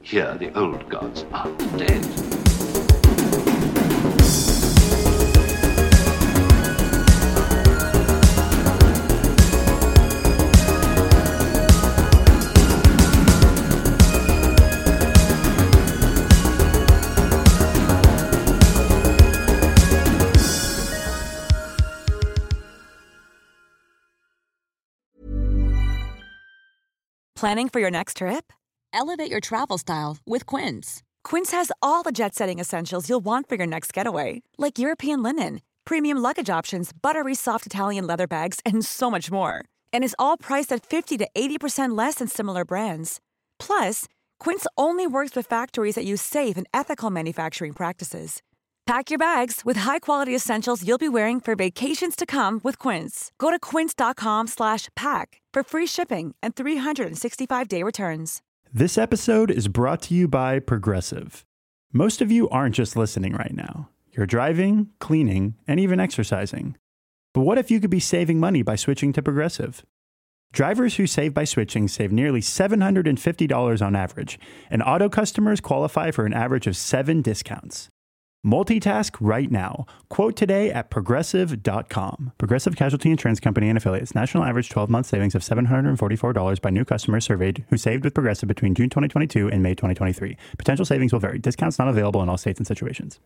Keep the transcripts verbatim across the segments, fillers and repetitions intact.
Here, the old gods are dead. Planning for your next trip? Elevate your travel style with Quince. Quince has all the jet-setting essentials you'll want for your next getaway, like European linen, premium luggage options, buttery soft Italian leather bags, and so much more. And is all priced at fifty to eighty percent less than similar brands. Plus, Quince only works with factories that use safe and ethical manufacturing practices. Pack your bags with high-quality essentials you'll be wearing for vacations to come with Quince. Go to quince.com slash pack for free shipping and three sixty-five day returns. This episode is brought to you by Progressive. Most of you aren't just listening right now. You're driving, cleaning, and even exercising. But what if you could be saving money by switching to Progressive? Drivers who save by switching save nearly seven hundred fifty dollars on average, and auto customers qualify for an average of seven discounts. Multitask right now. Quote today at progressive dot com. Progressive Casualty Insurance Company and Affiliates. National average twelve-month savings of seven hundred forty-four dollars by new customers surveyed who saved with Progressive between June twenty twenty-two and May twenty twenty-three. Potential savings will vary. Discounts not available in all states and situations.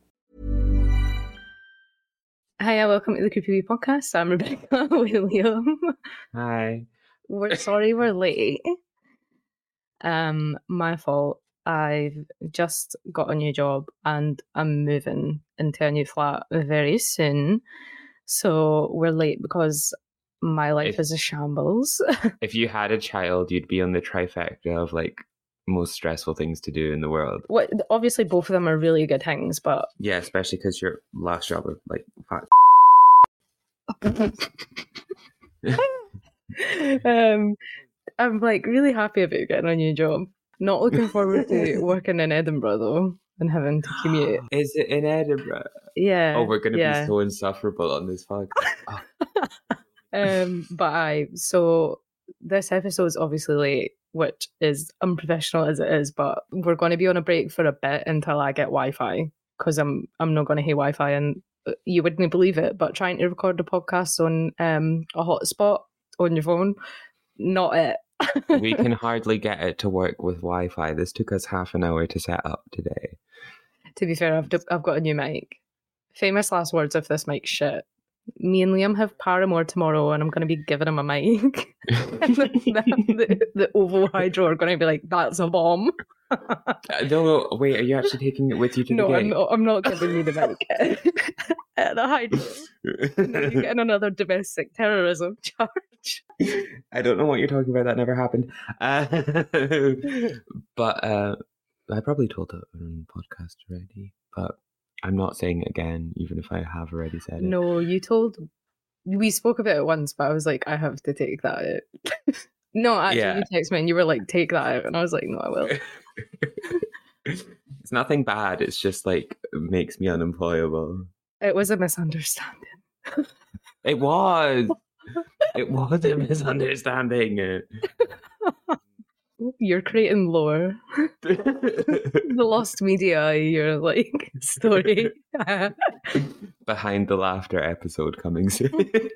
Hi, welcome to the Creepy Wee Podcast. I'm Rebecca William. Hi. We're sorry we're late. Um, my fault. I've just got a new job and I'm moving into a new flat very soon. So we're late because my life if, is a shambles. If you had a child, you'd be on the trifecta of like most stressful things to do in the world. What? Obviously, both of them are really good things, but yeah, especially because your last job was like um, I'm like really happy about getting a new job. Not looking forward to working in Edinburgh though and having to commute. Is it in Edinburgh? Yeah. Oh, we're going to yeah. be so insufferable on this podcast. Oh. um, but I, so this episode is obviously late, which is unprofessional as it is, but we're going to be on a break for a bit until I get Wi-Fi because I'm I'm not going to have Wi-Fi, and you wouldn't believe it, but trying to record the podcast on um a hotspot on your phone, not it. We can hardly get it to work with Wi-Fi. This took us half an hour to set up today. To be fair, I've I've got a new mic. Famous last words if this mic's shit. Me and Liam have Paramore tomorrow and I'm going to be giving him a mic. And the, the, the Ovo Hydro are going to be like, that's a bomb. uh, no, no, wait, are you actually taking it with you to no, the I'm gig? not, I'm not giving you the mic. At the Hydro. No, you're getting another domestic terrorism charge. I don't know what you're talking about. That never happened. Uh, but uh, I probably told it on the podcast already, but I'm not saying it again, even if I have already said it. No, you told... We spoke about it once, but I was like, I have to take that out. No, actually, Yeah. you texted me and you were like, take that out. And I was like, no, I will. It's nothing bad. It's just like, it makes me unemployable. It was a misunderstanding. It was. It was a misunderstanding. You're creating lore. The lost media, your like story. Behind the Laughter episode coming soon.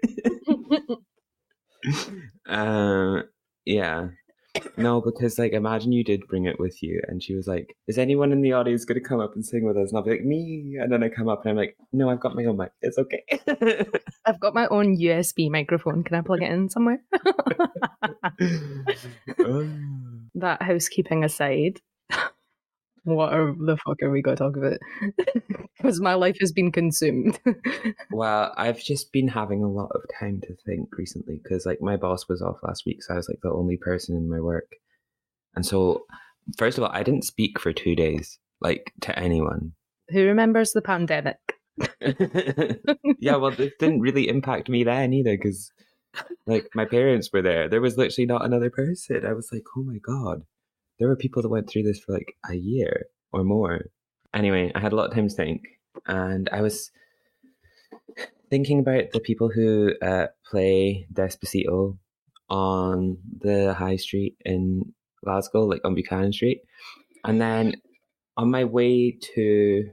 um, yeah. No, because like imagine you did bring it with you and she was like, is anyone in the audience going to come up and sing with us? And I'll be like, me. And then I come up and I'm like, no, I've got my own mic. It's okay. I've got my own U S B microphone. Can I plug it in somewhere? Oh. That housekeeping aside, what are the fuck are we going to talk about? Because my life has been consumed. Well, I've just been having a lot of time to think recently because like my boss was off last week, so I was like the only person in my work. And so, first of all, I didn't speak for two days, like to anyone. Who remembers the pandemic? Yeah, well, this didn't really impact me then either because like my parents were there. There was literally not another person. I was like, oh my God. There were people that went through this for like a year or more. Anyway, I had a lot of time to think. And I was thinking about the people who uh, play Despacito on the high street in Glasgow, like on Buchanan Street. And then on my way to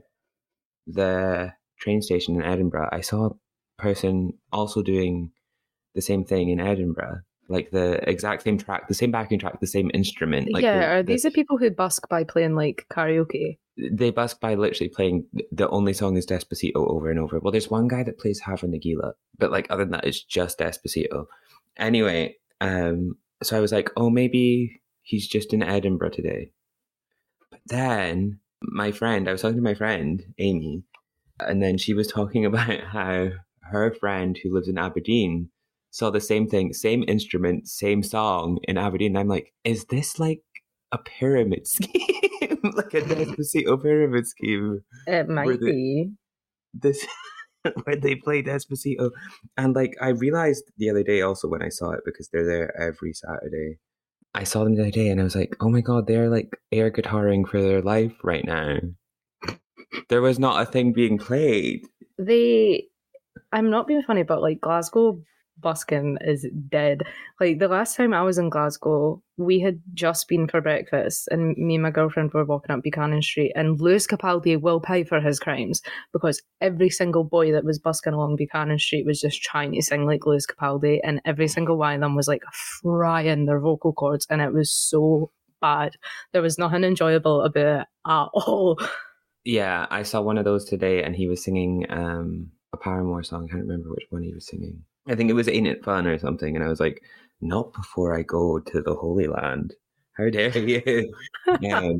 the train station in Edinburgh, I saw a person also doing the same thing in Edinburgh. Like the exact same track, the same backing track, the same instrument. Like yeah, the, are the, these the people who busk by playing like karaoke? They busk by literally playing, the only song is Despacito over and over. Well, there's one guy that plays Havre Nagila, but like other than that, it's just Despacito. Anyway, um, so I was like, oh, maybe he's just in Edinburgh today. But then my friend, I was talking to my friend, Amy, and then she was talking about how her friend who lives in Aberdeen saw the same thing, same instrument, same song in Aberdeen. And I'm like, is this like a pyramid scheme? Like a Despacito pyramid scheme? It might where they, be. This, where they play Despacito. And like, I realized the other day also when I saw it, because they're there every Saturday, I saw them the other day and I was like, oh my God, they're like air guitaring for their life right now. There was not a thing being played. They, I'm not being funny, but like Glasgow busking is dead. Like the last time I was in Glasgow, we had just been for breakfast and me and my girlfriend were walking up Buchanan Street, and Lewis Capaldi will pay for his crimes because every single boy that was busking along Buchanan Street was just trying to sing like Lewis Capaldi, and every single one of them was like frying their vocal cords, and it was so bad. There was nothing enjoyable about it at all. Yeah, I saw one of those today and he was singing um, a Paramore song. I can't remember which one he was singing. I think it was Ain't It Fun or something. And I was like, not before I go to the Holy Land. How dare you? um,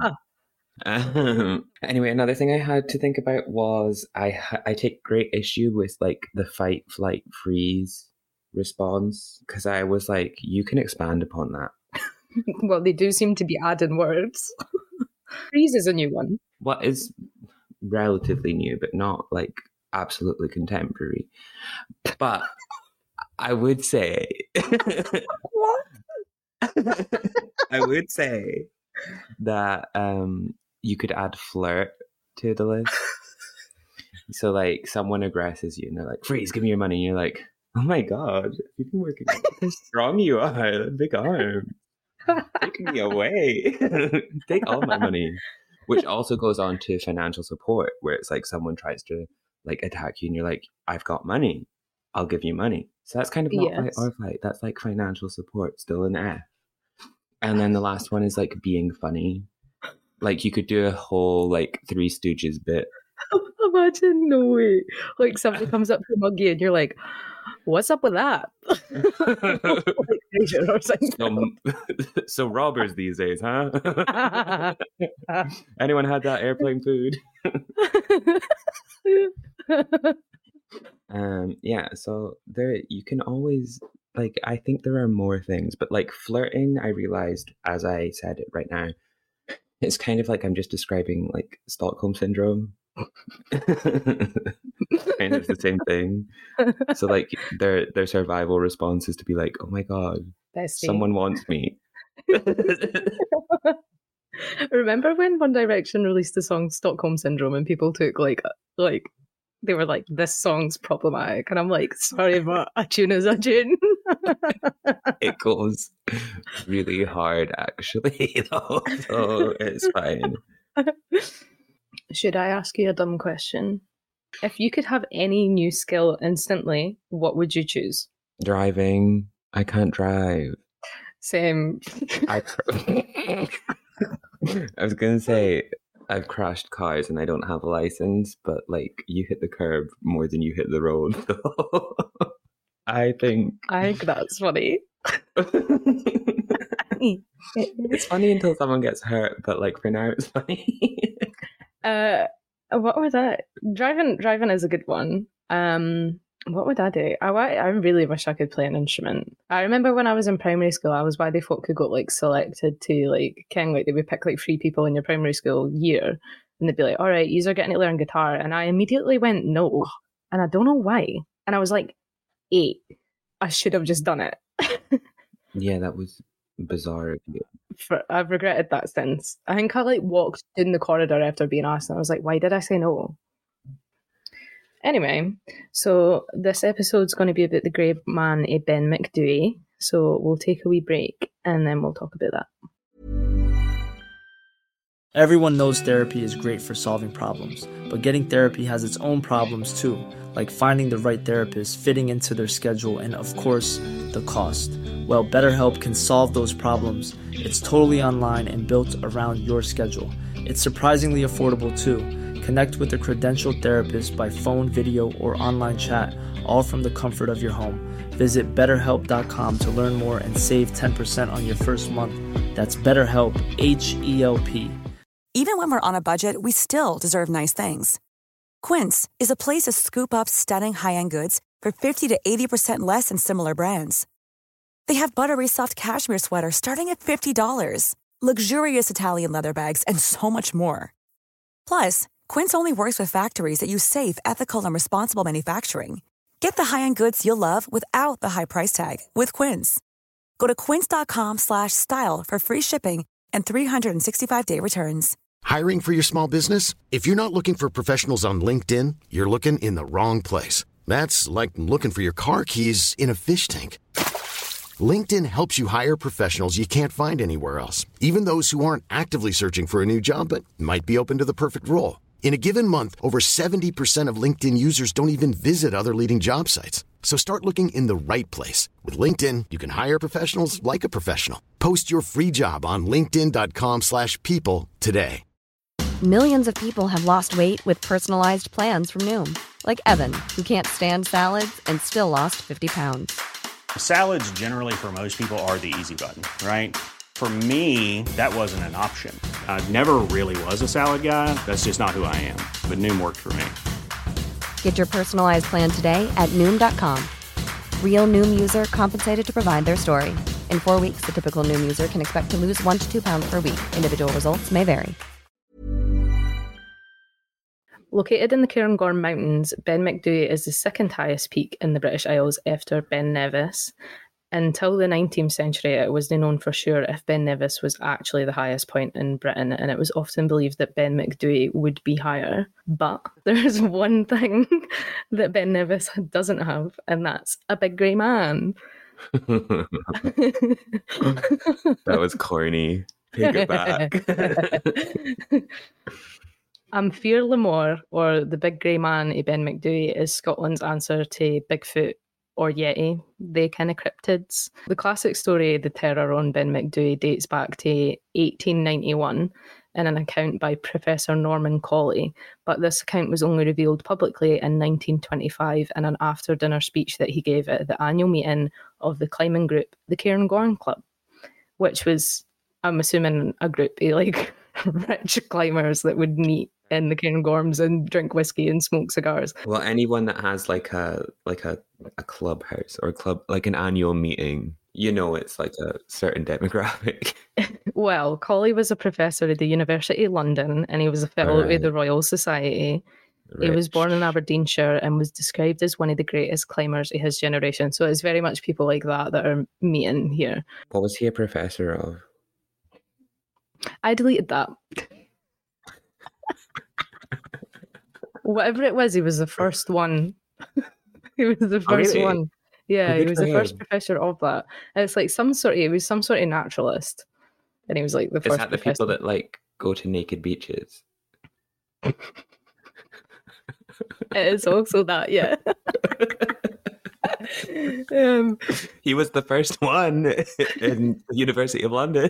um, anyway, another thing I had to think about was I I take great issue with like the fight, flight, freeze response, because I was like, you can expand upon that. Well, they do seem to be adding words. Freeze is a new one. What is relatively new, but not like absolutely contemporary. But I would say, what? I would say that um, you could add flirt to the list. So, like, someone aggresses you and they're like, "Freeze, give me your money." And you're like, "Oh my God, you've been working. How strong you are, big arm. Take me away. Take all my money." Which also goes on to financial support, where it's like someone tries to like attack you and you're like, I've got money, I'll give you money. So that's kind of not yes. fight or flight. That's like financial support, still an F. And then the last one is like being funny. Like you could do a whole like Three Stooges bit. Imagine, no way. Like somebody comes up to Muggy and you're like, what's up with that? Like, or something. So, so robbers these days, huh? Anyone had that airplane food? um, yeah, so there you can always like I think there are more things, but like flirting, I realized as I said it right now, it's kind of like I'm just describing like Stockholm syndrome. Kind of the same thing. So like their their survival response is to be like, oh my God, Bestie. Someone wants me. Remember when One Direction released the song Stockholm Syndrome and people took like like they were like, this song's problematic, and I'm like, sorry, but a tune is a tune. It goes really hard actually though, so it's fine. Should I ask you a dumb question? If you could have any new skill instantly, what would you choose? Driving. I can't drive. Same. I, I was going to say, I've crashed cars and I don't have a license, but like you hit the curb more than you hit the road. So I think... I think that's funny. It's funny until someone gets hurt, but like for now it's funny. uh, what was that? Driving, driving is a good one. Um, what would I do? I I really wish I could play an instrument. I remember when I was in primary school, I was why they folk who got like selected to like Ken, like they would pick like three people in your primary school year, and they'd be like, "All right, you are getting to learn guitar," and I immediately went no, and I don't know why. And I was like, eight. I should have just done it. Yeah, that was bizarre of you. For, I've regretted that since. I think I like walked in the corridor after being asked, and I was like, why did I say no? Anyway, so this episode's going to be about the great man eh, Ben McDooey. So we'll take a wee break and then we'll talk about that. Everyone knows therapy is great for solving problems, but getting therapy has its own problems too, like finding the right therapist, fitting into their schedule, and of course, the cost. Well, BetterHelp can solve those problems. It's totally online and built around your schedule. It's surprisingly affordable too. Connect with a credentialed therapist by phone, video, or online chat, all from the comfort of your home. Visit better help dot com to learn more and save ten percent on your first month. That's BetterHelp, H E L P. Even when we're on a budget, we still deserve nice things. Quince is a place to scoop up stunning high-end goods for fifty to eighty percent less than similar brands. They have buttery soft cashmere sweaters starting at fifty dollars, luxurious Italian leather bags, and so much more. Plus, Quince only works with factories that use safe, ethical, and responsible manufacturing. Get the high-end goods you'll love without the high price tag with Quince. Go to quince dot com slash style for free shipping and three sixty-five day returns. Hiring for your small business? If you're not looking for professionals on LinkedIn, you're looking in the wrong place. That's like looking for your car keys in a fish tank. LinkedIn helps you hire professionals you can't find anywhere else, even those who aren't actively searching for a new job but might be open to the perfect role. In a given month, over seventy percent of LinkedIn users don't even visit other leading job sites. So start looking in the right place. With LinkedIn, you can hire professionals like a professional. Post your free job on linkedin dot com slash people today. Millions of people have lost weight with personalized plans from Noom. Like Evan, who can't stand salads and still lost fifty pounds. Salads generally for most people are the easy button, right? For me, that wasn't an option. I never really was a salad guy. That's just not who I am. But Noom worked for me. Get your personalized plan today at Noom dot com. Real Noom user compensated to provide their story. In four weeks, the typical Noom user can expect to lose one to two pounds per week. Individual results may vary. Located in the Cairngorm Mountains, Ben Macdui is the second highest peak in the British Isles after Ben Nevis. Until the nineteenth century, it was known for sure if Ben Nevis was actually the highest point in Britain, and it was often believed that Ben Macdui would be higher. But there's one thing that Ben Nevis doesn't have, and that's a big grey man. That was corny. Take it back. Amphir Lamore, or the Big Grey Man of Ben Macdui, is Scotland's answer to Bigfoot or Yeti, they kind of cryptids. The classic story, The Terror on Ben Macdui, dates back to eighteen ninety-one in an account by Professor Norman Colley, but this account was only revealed publicly in nineteen twenty-five in an after-dinner speech that he gave at the annual meeting of the climbing group, the Cairngorm Club, which was, I'm assuming, a group of like rich climbers that would meet in the Cairngorms and drink whiskey and smoke cigars. Well, anyone that has like a like a, a clubhouse or a club, like an annual meeting, you know, it's like a certain demographic. Well, Colley was a professor at the University of London and he was a fellow Right. of the Royal Society. He was Rich. born in Aberdeenshire and was described as one of the greatest climbers of his generation. So it's very much people like that that are meeting here. What was he a professor of? I deleted that. Whatever it was, he was the first one. He was the Oh, first really? one. Yeah, Oh, he good was for the first him. professor of that. And it's like some sort of, he was some sort of naturalist. And he was like the Is first that the professor. people that like go to naked beaches? It is also that, yeah. um, He was the first one in the University of London.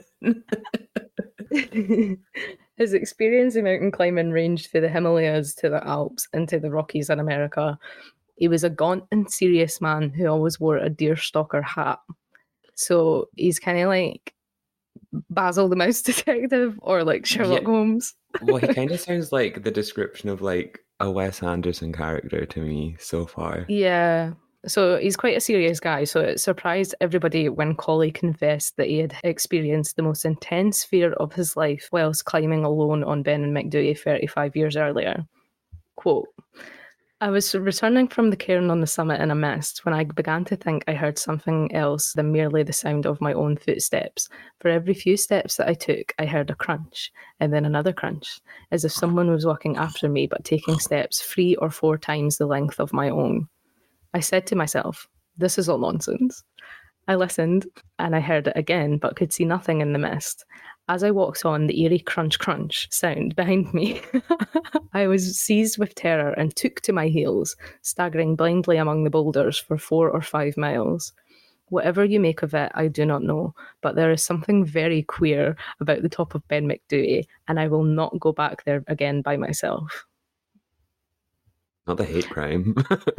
his experience in mountain climbing ranged from the Himalayas to the Alps and to the Rockies in America. He was a gaunt and serious man who always wore a deerstalker hat. So he's kind of like Basil the Mouse Detective or like Sherlock Yeah. Holmes. Well, he kind of sounds like the description of like a Wes Anderson character to me so far. Yeah. So he's quite a serious guy. So it surprised everybody when Colley confessed that he had experienced the most intense fear of his life whilst climbing alone on Ben and Macdui thirty-five years earlier. Quote, I was returning from the cairn on the summit in a mist when I began to think I heard something else than merely the sound of my own footsteps. For every few steps that I took, I heard a crunch, and then another crunch, as if someone was walking after me but taking steps three or four times the length of my own. I said to myself, this is all nonsense. I listened, and I heard it again, but could see nothing in the mist. As I walked on the eerie crunch crunch sound behind me, I was seized with terror and took to my heels, staggering blindly among the boulders for four or five miles. Whatever you make of it, I do not know, but there is something very queer about the top of Ben Macdooey, and I will not go back there again by myself. Not the hate crime.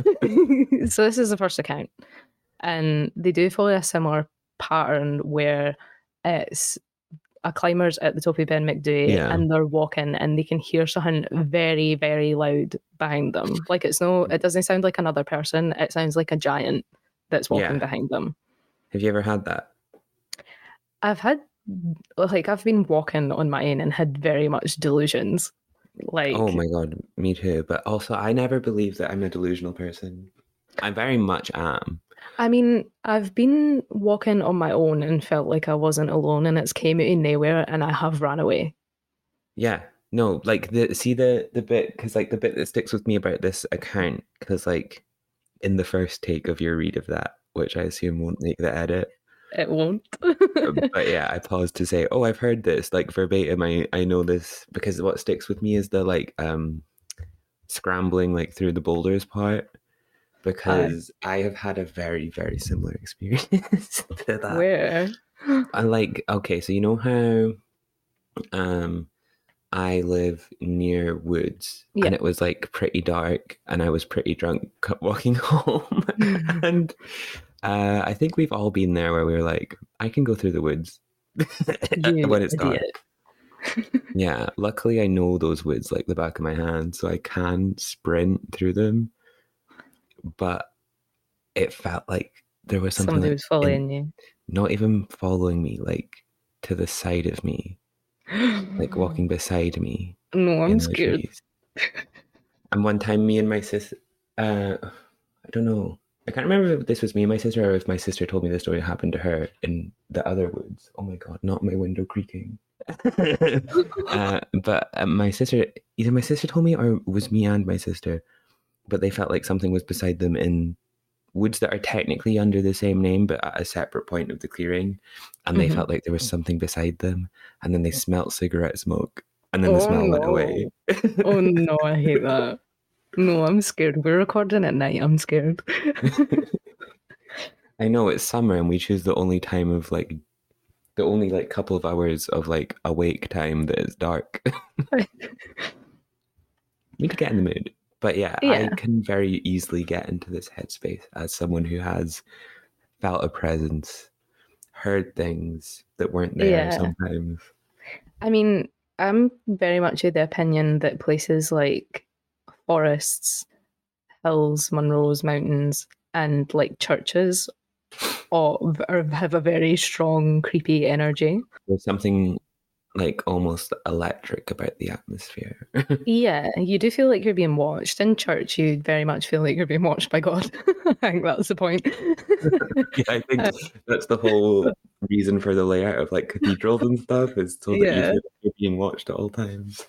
So this is the first account, and they do follow a similar pattern where it's a climber's at the top of Ben Macdooey Yeah. and they're walking and they can hear something very, very loud behind them. Like it's no, it doesn't sound like another person. It sounds like a giant that's walking Yeah. behind them. Have you ever had that? I've had, like, I've been walking on my own and had very much delusions. Like, Oh my god, me too. But also, I never believe that I'm a delusional person. I very much am. I mean, I've been walking on my own and felt like I wasn't alone, and it's came out of nowhere, and I have ran away. Yeah, no, like the see the the bit because like the bit that sticks with me about this account because like in the first take of your read of that, which I assume won't make the edit. It won't. But yeah, I paused to say, oh, I've heard this like verbatim. I I know this because what sticks with me is the like um scrambling like through the boulders part. Because uh, I have had a very, very similar experience to that. Where? I like, okay, so you know how um, I live near woods yeah. and it was like pretty dark and I was pretty drunk walking home. And uh, I think we've all been there where we were like, I can go through the woods when it's dark. Yeah, luckily I know those woods like the back of my hand, so I can sprint through them. But it felt like there was something somebody like was following in, you, not even following me, like to the side of me, like walking beside me. No, I'm scared. And one time, me and my sister, uh, I don't know, I can't remember if this was me and my sister or if my sister told me the story happened to her in the other woods. Oh my god, not my window creaking. uh, but uh, my sister, either my sister told me or it was me and my sister. But they felt like something was beside them in woods that are technically under the same name, but at a separate point of the clearing. And they mm-hmm. felt like there was something beside them. And then they smelt cigarette smoke. And then oh, the smell no. went away. Oh, no, I hate that. No, I'm scared. We're recording at night. I'm scared. I know it's summer and we choose the only time of like, the only like couple of hours of like awake time that is dark. Need to get in the mood. But yeah, yeah, I can very easily get into this headspace as someone who has felt a presence, heard things that weren't there yeah. sometimes. I mean, I'm very much of the opinion that places like forests, hills, Munros, mountains, and like churches all have a very strong, creepy energy. There's something like almost electric about the atmosphere. Yeah, you do feel like you're being watched. In church, you very much feel like you're being watched by God. I think that's the point. Yeah, I think uh, that's the whole reason for the layout of like cathedrals and stuff is so that yeah. you feel like you're being watched at all times.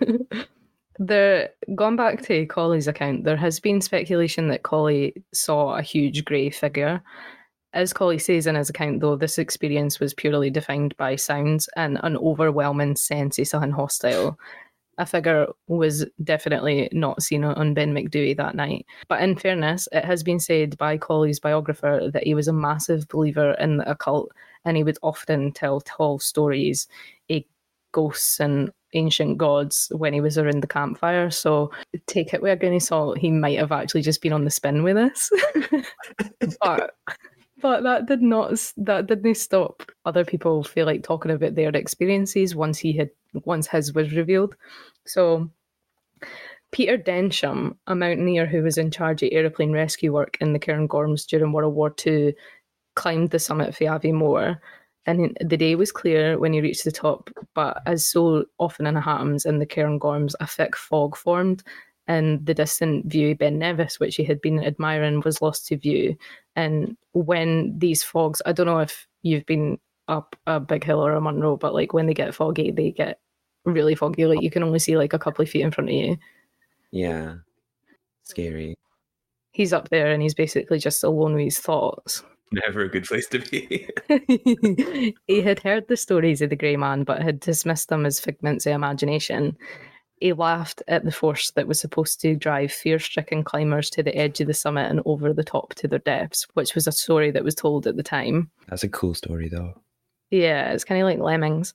The gone back to Collie's account, there has been speculation that Collie saw a huge grey figure. As Collie says in his account, though, this experience was purely defined by sounds and an overwhelming sense of something hostile. A figure was definitely not seen on Ben Macdooey that night. But in fairness, it has been said by Collie's biographer that he was a massive believer in the occult and he would often tell tall stories of ghosts and ancient gods when he was around the campfire. So take it with a grain of salt, he might have actually just been on the spin with this. But... But that did not that didn't stop other people feel like talking about their experiences once he had once his was revealed. So Peter Densham, a mountaineer who was in charge of aeroplane rescue work in the Cairngorms during World War Two, climbed the summit of Abbey Moor. And the day was clear when he reached the top, but as so often in happens in the Cairngorms, a thick fog formed. And the distant view of Ben Nevis, which he had been admiring, was lost to view. And when these fogs, I don't know if you've been up a big hill or a Munro, but like when they get foggy, they get really foggy. Like you can only see like a couple of feet in front of you. Yeah. Scary. He's up there and he's basically just alone with his thoughts. Never a good place to be. He had heard the stories of the Grey Man, but had dismissed them as figments of imagination. He laughed at the force that was supposed to drive fear-stricken climbers to the edge of the summit and over the top to their deaths, which was a story that was told at the time. That's a cool story, though. Yeah, it's kind of like Lemmings.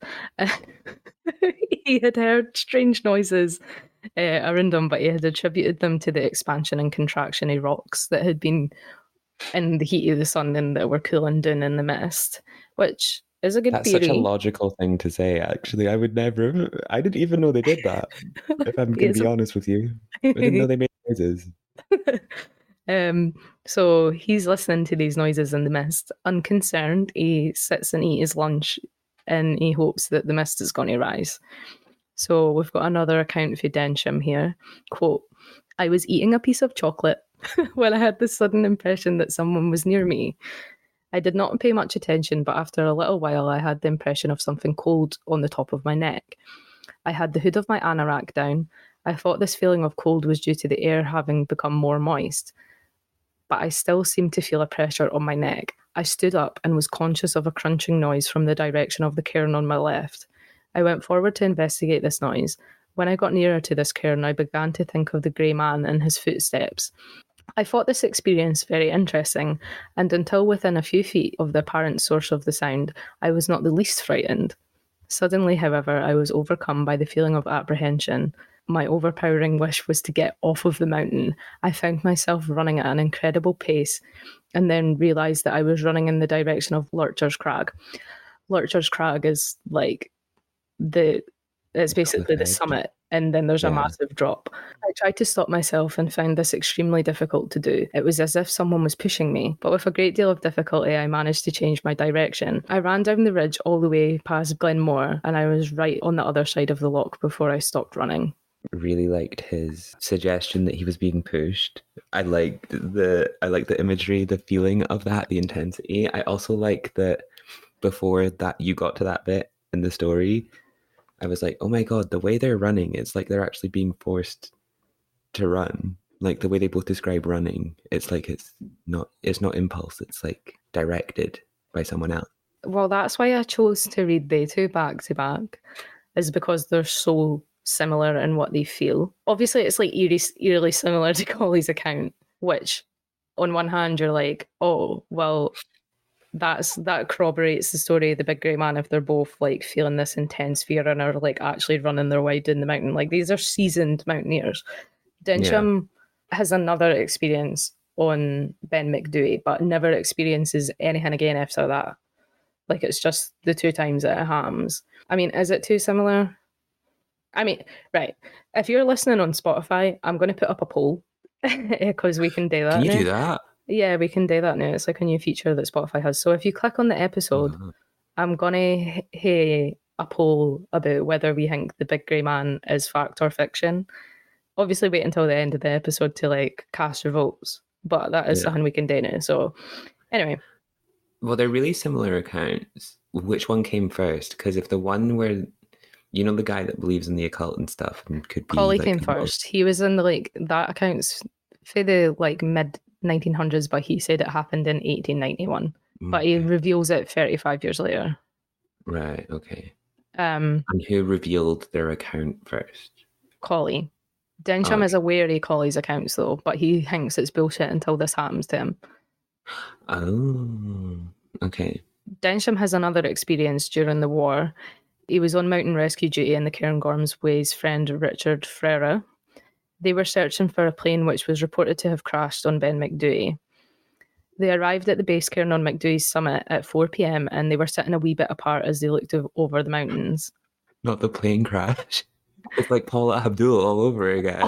He had heard strange noises uh, around him, but he had attributed them to the expansion and contraction of rocks that had been in the heat of the sun and that were cooling down in the mist, which is a good That's theory. such a logical thing to say, actually. I would never... I didn't even know they did that, if I'm going to be honest with you. I didn't know they made noises. um, so he's listening to these noises in the mist. Unconcerned, he sits and eats his lunch and he hopes that the mist is going to rise. So we've got another account for Densham here. Quote, I was eating a piece of chocolate when I had the sudden impression that someone was near me. I did not pay much attention, but after a little while I had the impression of something cold on the top of my neck. I had the hood of my anorak down. I thought this feeling of cold was due to the air having become more moist, but I still seemed to feel a pressure on my neck. I stood up and was conscious of a crunching noise from the direction of the cairn on my left. I went forward to investigate this noise. When I got nearer to this cairn, I began to think of the Grey Man and his footsteps. I thought this experience very interesting, and until within a few feet of the apparent source of the sound, I was not the least frightened. Suddenly, however, I was overcome by the feeling of apprehension. My overpowering wish was to get off of the mountain. I found myself running at an incredible pace, and then realised that I was running in the direction of Lurcher's Crag. Lurcher's Crag is like the... It's basically the summit, and then there's a yeah. massive drop. I tried to stop myself and found this extremely difficult to do. It was as if someone was pushing me, but with a great deal of difficulty, I managed to change my direction. I ran down the ridge all the way past Glenmore, and I was right on the other side of the loch before I stopped running. Really liked his suggestion that he was being pushed. I liked the I liked the imagery, the feeling of that, the intensity. I also like that before that you got to that bit in the story, I was like, oh my god, the way they're running, it's like they're actually being forced to run. Like the way they both describe running, it's like it's not it's not impulse, it's like directed by someone else. Well, that's why I chose to read they two back to back, is because they're so similar in what they feel. Obviously, it's like eerie, eerily similar to Collie's account, which on one hand, you're like, oh, well, That's that corroborates the story of the Big Grey Man if they're both like feeling this intense fear and are like actually running their way down the mountain. Like these are seasoned mountaineers. Densham yeah. has another experience on Ben Macdui, but never experiences anything again after that. Like it's just the two times that it happens. I mean, is it too similar? I mean, right. If you're listening on Spotify, I'm going to put up a poll because we can do that. Can you now. do that? Yeah, we can do that now. It's like a new feature that Spotify has. So if you click on the episode, uh-huh. I'm going to hey a poll about whether we think the Big Grey Man is fact or fiction. Obviously, wait until the end of the episode to like cast your votes, but that is yeah. something we can do now. So anyway. Well, they're really similar accounts. Which one came first? Because if the one where, you know, the guy that believes in the occult and stuff and could be... Collie like, came first. He was in the like, that account's for the like mid nineteen hundreds, but he said it happened in eighteen ninety-one. Okay. But he reveals it thirty-five years later. Right, okay. Um, and who revealed their account first? Collie. Densham oh, okay. is aware of Collie's accounts though, but he thinks it's bullshit until this happens to him. Oh, okay. Densham has another experience during the war. He was on mountain rescue duty in the Cairngorms with his friend Richard Frere. They were searching for a plane which was reported to have crashed on Ben Macdui. They arrived at the base cairn on Macdui's summit at four p.m. and they were sitting a wee bit apart as they looked over the mountains. Not the plane crash. It's like Paula Abdul all over again.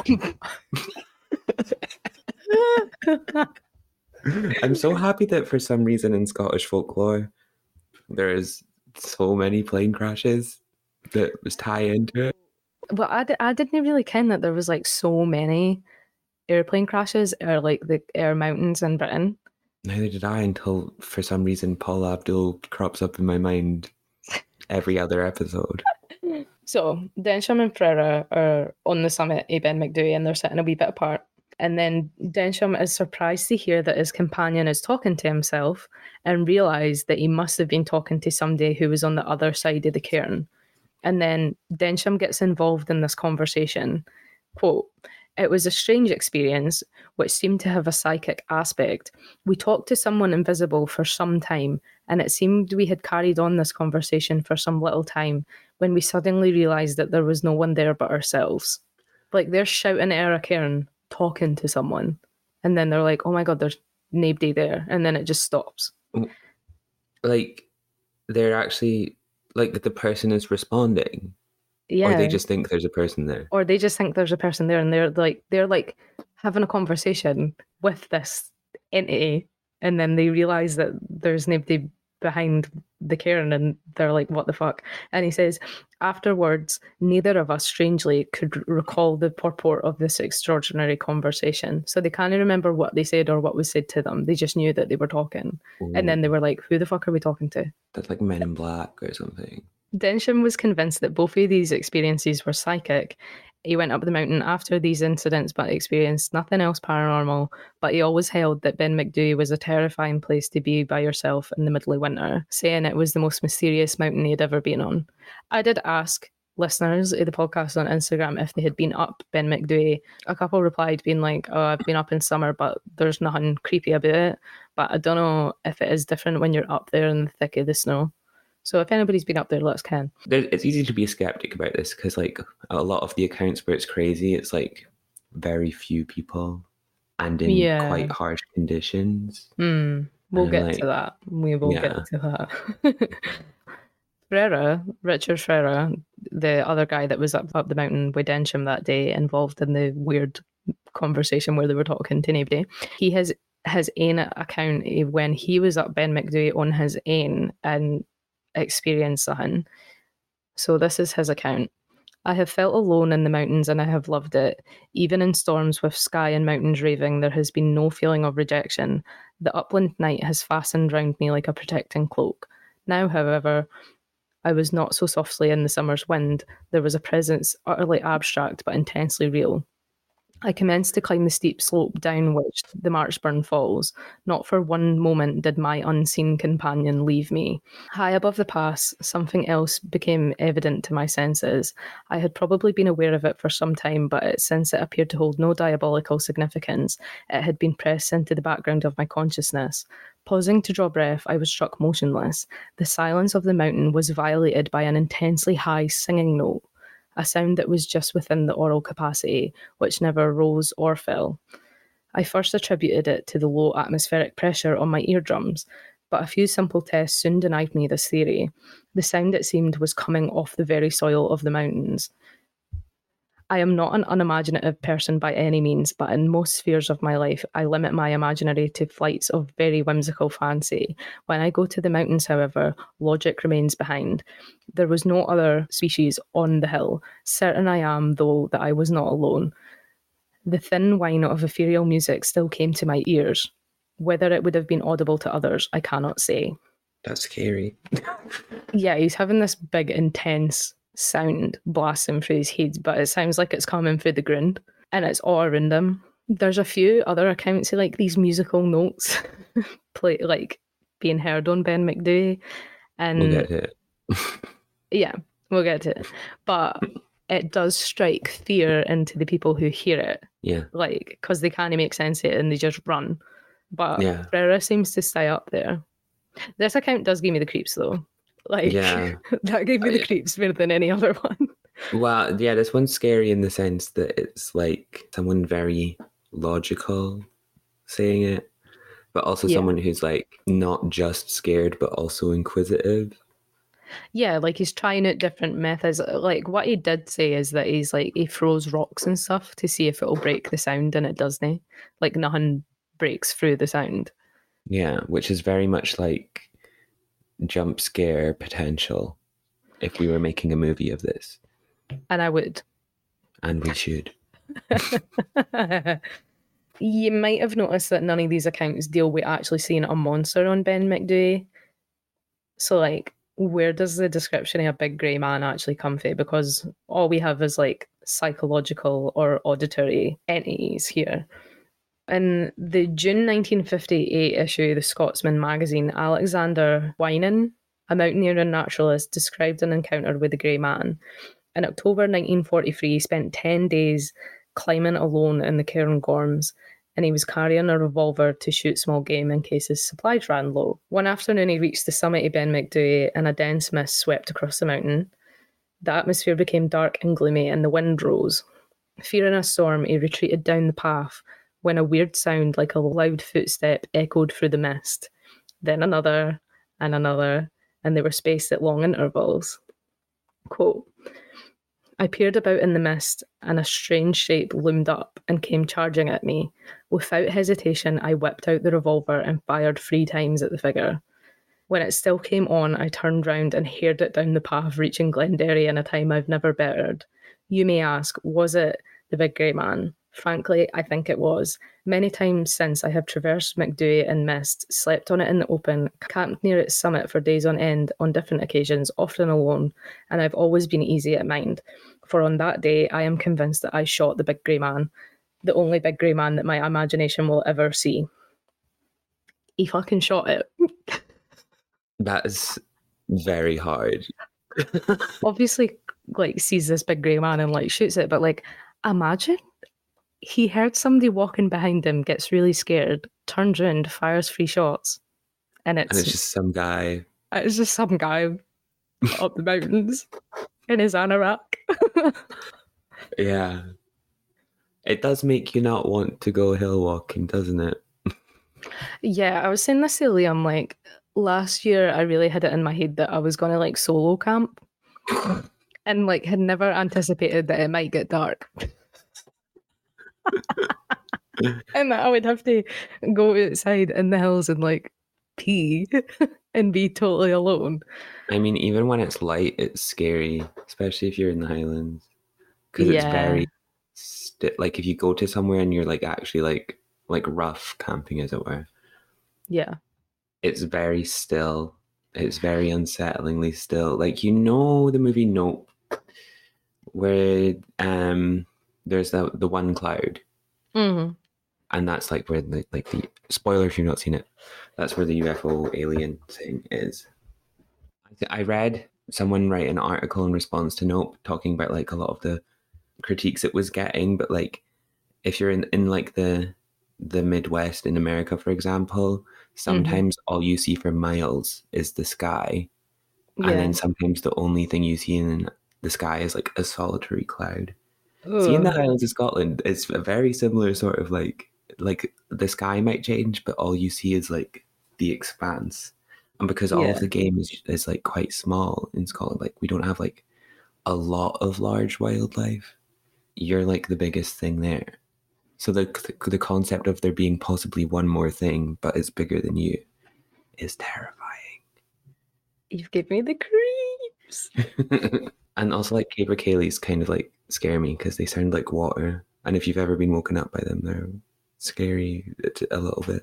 I'm so happy that for some reason in Scottish folklore there is so many plane crashes that was tie into it. Well, I, d- I didn't really ken that there was like so many airplane crashes or like the air mountains in Britain. Neither did I until for some reason Paula Abdul crops up in my mind every other episode. So Densham and Frere are on the summit of Ben Macdui and they're sitting a wee bit apart. And then Densham is surprised to hear that his companion is talking to himself and realise that he must have been talking to somebody who was on the other side of the cairn. And then Densham gets involved in this conversation. Quote, "It was a strange experience, which seemed to have a psychic aspect. We talked to someone invisible for some time, and it seemed we had carried on this conversation for some little time when we suddenly realised that there was no one there but ourselves." Like, they're shouting at a cairn, talking to someone, and then they're like, oh my god, there's nobody there, and then it just stops. Like, they're actually, like, the person is responding. Yeah. Or they just think there's a person there. Or they just think there's a person there, and they're like they're like having a conversation with this entity, and then they realise that there's nobody behind the cairn, and they're like, what the fuck? And he says, afterwards, neither of us, strangely, could recall the purport of this extraordinary conversation. So they can't remember what they said or what was said to them. They just knew that they were talking. Ooh. And then they were like, who the fuck are we talking to? That's like Men in Black or something. Densham was convinced that both of these experiences were psychic. He went up the mountain after these incidents but experienced nothing else paranormal, but he always held that Ben Macdui was a terrifying place to be by yourself in the middle of winter, saying it was the most mysterious mountain he had ever been on. I did ask listeners of the podcast on Instagram if they had been up Ben Macdui. A couple replied being like, oh, I've been up in summer, but there's nothing creepy about it. But I don't know if it is different when you're up there in the thick of the snow. So if anybody's been up there, let us can. It's easy to be a skeptic about this because, like, a lot of the accounts where it's crazy, it's like very few people and in yeah. quite harsh conditions. Mm, we'll and get like, to that. We will yeah. get to that. Frere, Richard Frere, the other guy that was up, up the mountain with Densham that day, involved in the weird conversation where they were talking to nobody, he has his own account of when he was up Ben Macdui on his own and experience something. So this is his account. I have felt alone in the mountains and I have loved it. Even in storms with sky and mountains raving, there has been no feeling of rejection. The upland night has fastened round me like a protecting cloak. Now, however, I was not so softly in the summer's wind. There was a presence utterly abstract but intensely real. I commenced to climb the steep slope down which the Marchburn falls. Not for one moment did my unseen companion leave me. High above the pass, something else became evident to my senses. I had probably been aware of it for some time, but it, since it appeared to hold no diabolical significance, it had been pressed into the background of my consciousness. Pausing to draw breath, I was struck motionless. The silence of the mountain was violated by an intensely high singing note, a sound that was just within the oral capacity, which never rose or fell. I first attributed it to the low atmospheric pressure on my eardrums, but a few simple tests soon denied me this theory. The sound, it seemed, was coming off the very soil of the mountains. I am not an unimaginative person by any means, but in most spheres of my life, I limit my imaginary to flights of very whimsical fancy. When I go to the mountains, however, logic remains behind. There was no other species on the hill. Certain I am, though, that I was not alone. The thin whine of ethereal music still came to my ears. Whether it would have been audible to others, I cannot say. That's scary. Yeah, he's having this big, intense sound blasting through his head, but it sounds like it's coming through the ground, and it's all around him. There's a few other accounts of like these musical notes play like being heard on Ben Macdui, and we'll get to it. yeah, we'll get to it. But it does strike fear into the people who hear it. Yeah, like because they can't make sense of it and they just run. But yeah, Frere seems to stay up there. This account does give me the creeps though. Like, yeah. That gave me the creeps more than any other one. Well, yeah, this one's scary in the sense that it's like someone very logical saying it, but also yeah. someone who's like not just scared, but also inquisitive. Yeah, like he's trying out different methods. Like what he did say is that he's like, he throws rocks and stuff to see if it'll break the sound, and it doesn't. Like nothing breaks through the sound. Yeah, which is very much like jump scare potential if we were making a movie of this. And I would. And we should. You might have noticed that none of these accounts deal with actually seeing a monster on Ben Macdui. So like where does the description of a big grey man actually come from? Because all we have is like psychological or auditory entities here. In the June nineteen fifty-eight issue of the Scotsman magazine, Alexander Wynan, a mountaineer and naturalist, described an encounter with the grey man. In October nineteen forty-three, he spent ten days climbing alone in the Cairngorms, and he was carrying a revolver to shoot small game in case his supplies ran low. One afternoon, he reached the summit of Ben Macdui, and a dense mist swept across the mountain. The atmosphere became dark and gloomy, and the wind rose. Fearing a storm, he retreated down the path, when a weird sound like a loud footstep echoed through the mist. Then another, and another, and they were spaced at long intervals. Quote, I peered about in the mist, and a strange shape loomed up and came charging at me. Without hesitation, I whipped out the revolver and fired three times at the figure. When it still came on, I turned round and hared it down the path, reaching Glenderry in a time I've never bettered. You may ask, was it the big grey man? Frankly, I think it was. Many times since I have traversed Macdui in mist, slept on it in the open, camped near its summit for days on end on different occasions, often alone, and I've always been easy at mind. For on that day, I am convinced that I shot the big grey man, the only big grey man that my imagination will ever see. He fucking shot it. That is very hard. Obviously, like, sees this big grey man and, like, shoots it, but, like, imagine he heard somebody walking behind him, gets really scared, turns around, fires three shots, and it's, and it's just some guy. It's just some guy up the mountains in his anorak. Yeah. It does make you not want to go hill walking, doesn't it? Yeah, I was saying this to Liam, like, last year I really had it in my head that I was going to, like, solo camp and, like, had never anticipated that it might get dark. And that I would have to go outside in the hills and, like, pee and be totally alone. I mean, even when it's light, it's scary, especially if you're in the Highlands. Because Yeah. it's very, st- like, if you go to somewhere and you're, like, actually, like, like rough camping, as it were. Yeah. It's very still. It's very unsettlingly still. Like, you know the movie Nope, where um there's the the one cloud, Mm-hmm. and that's like where the like the spoiler if you've not seen it. That's where the U F O alien thing is. I, th- I read someone write an article in response to Nope talking about like a lot of the critiques it was getting, but like if you're in in like the the Midwest in America, for example, sometimes mm-hmm. all you see for miles is the sky. Yeah. And then sometimes the only thing you see in the sky is like a solitary cloud. Ugh. See, in the Highlands of Scotland, it's a very similar sort of like, like the sky might change, but all you see is like the expanse. And because all yeah. of the game is, is like quite small in Scotland, like we don't have like a lot of large wildlife. You're like the biggest thing there. So the the concept of there being possibly one more thing, but it's bigger than you, is terrifying. You've given me the creeps. And also, like, capercaillies kind of like scare me because they sound like water. And if you've ever been woken up by them, they're scary a little bit.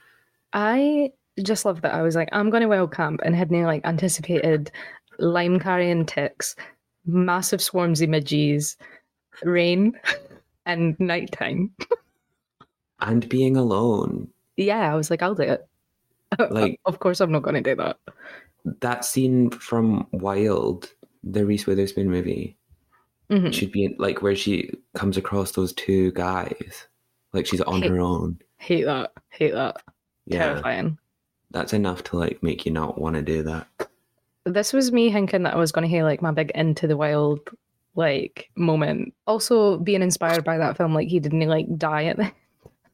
I just love that I was like, I'm going to wild camp and had no like anticipated lime carrying ticks, massive swarms of midges, rain. And nighttime. And being alone. Yeah, I was like, I'll do it. Like, of course I'm not going to do that. That scene from Wild, the Reese Witherspoon movie, mm-hmm. should be like where she comes across those two guys. Like she's on hate, her own. Hate that. Hate that. Yeah. Terrifying. That's enough to like make you not want to do that. This was me thinking that I was going to hear like my big Into the Wild like moment. Also being inspired by that film, like he didn't like die at the end.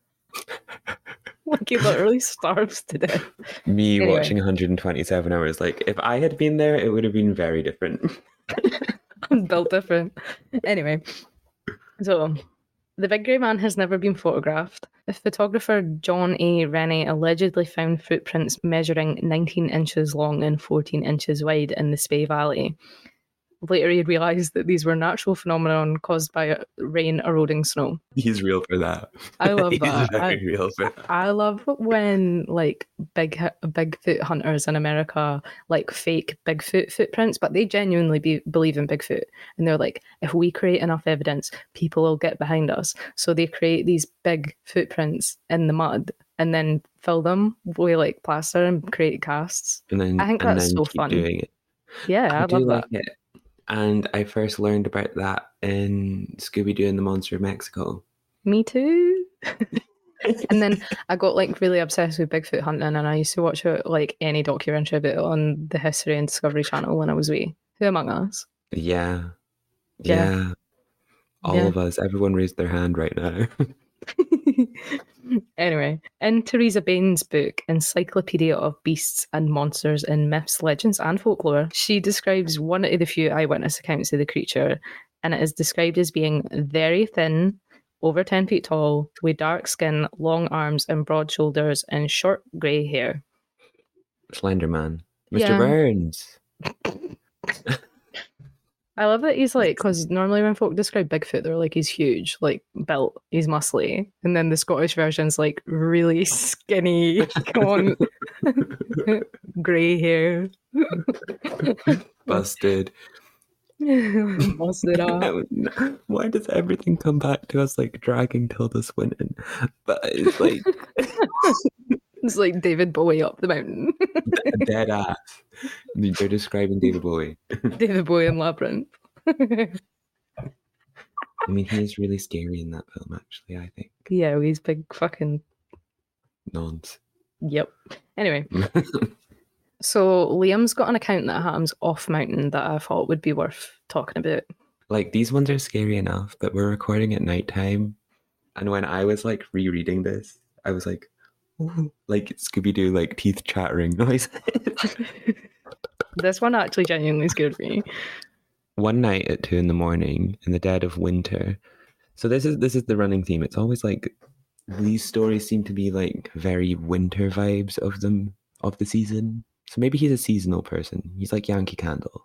Like he literally starves to death. Me anyway. Watching one hundred twenty-seven hours, like if I had been there, it would have been very different. Built different. Anyway, so the big grey man has never been photographed. The photographer John A. Rennie allegedly found footprints measuring nineteen inches long and fourteen inches wide in the Spey Valley. Later, he realised that these were natural phenomenon caused by uh, rain eroding snow. He's real for that. I love He's that. very I, real for that. I love when like big Bigfoot hunters in America like fake Bigfoot footprints, but they genuinely be, believe in Bigfoot, and they're like, if we create enough evidence, people will get behind us. So they create these big footprints in the mud and then fill them with like plaster and create casts. And then I think and that's then so keep fun. doing it. Yeah, I, I do love like that. it. And I first learned about that in Scooby-Doo and the Monster of Mexico. Me too. And then I got like really obsessed with Bigfoot hunting, and I used to watch it like any documentary about it on the History and Discovery Channel when I was wee. Who among us? Yeah. Yeah. Yeah. All Yeah. of us. Everyone raised their hand right now. Anyway, in Theresa Bain's book, Encyclopedia of Beasts and Monsters in Myths, Legends and Folklore, she describes one of the few eyewitness accounts of the creature, and it is described as being very thin, over ten feet tall, with dark skin, long arms and broad shoulders, and short grey hair. Slenderman. Mister Yeah. Burns. I love that he's like, because normally when folk describe Bigfoot, they're like, he's huge, like built, he's muscly. And then the Scottish version's like really skinny, come on, grey hair. Busted. Busted up. Why does everything come back to us like dragging Tilda Swinton? But it's like It's like David Bowie up the mountain. dead ass. They're describing David Bowie. David Bowie in Labyrinth. I mean, he's really scary in that film, actually, I think. Yeah, he's big fucking... Nonce. Yep. Anyway. So Liam's got an account that happens off mountain that I thought would be worth talking about. Like, these ones are scary enough, but we're recording at nighttime. And when I was, like, rereading this, I was like, ooh, like Scooby-Doo, like, teeth chattering noise. This one actually genuinely scared me. One night at two in the morning, in the dead of winter. So this is this is the running theme. It's always like, these stories seem to be, like, very winter vibes of them, of the season. So maybe he's a seasonal person. He's like Yankee Candle.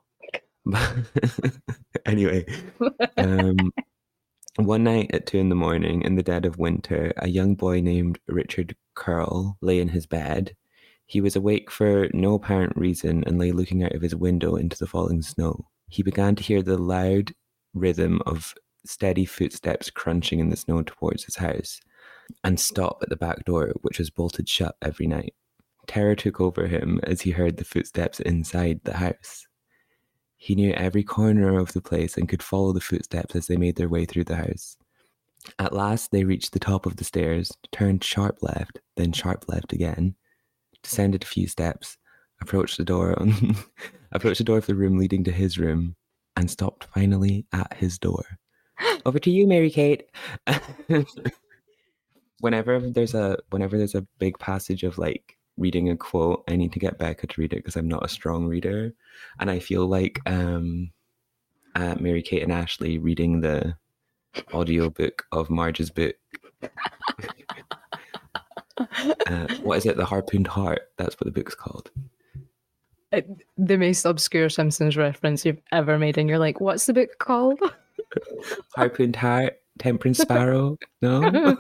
Anyway, um, one night at two in the morning, in the dead of winter, a young boy named Richard Curl lay in his bed. He was awake for no apparent reason and lay looking out of his window into the falling snow. He began to hear the loud rhythm of steady footsteps crunching in the snow towards his house, and stop at the back door, which was bolted shut every night. Terror took over him as he heard the footsteps inside the house. He knew every corner of the place and could follow the footsteps as they made their way through the house. At last they reached the top of the stairs, turned sharp left, then sharp left again, descended a few steps, approached the door on approached the door of the room leading to his room, and stopped finally at his door. Over to you, Mary Kate. Whenever there's a whenever there's a big passage of like reading a quote, I need to get Becca to read it because I'm not a strong reader, and I feel like um, uh, Mary Kate and Ashley reading the audiobook of Marge's book. uh, what is it? The Harpooned Heart. That's what the book's called. It, the most obscure Simpsons reference you've ever made, and you're like, what's the book called? Harpooned Heart, Temperance Sparrow. No.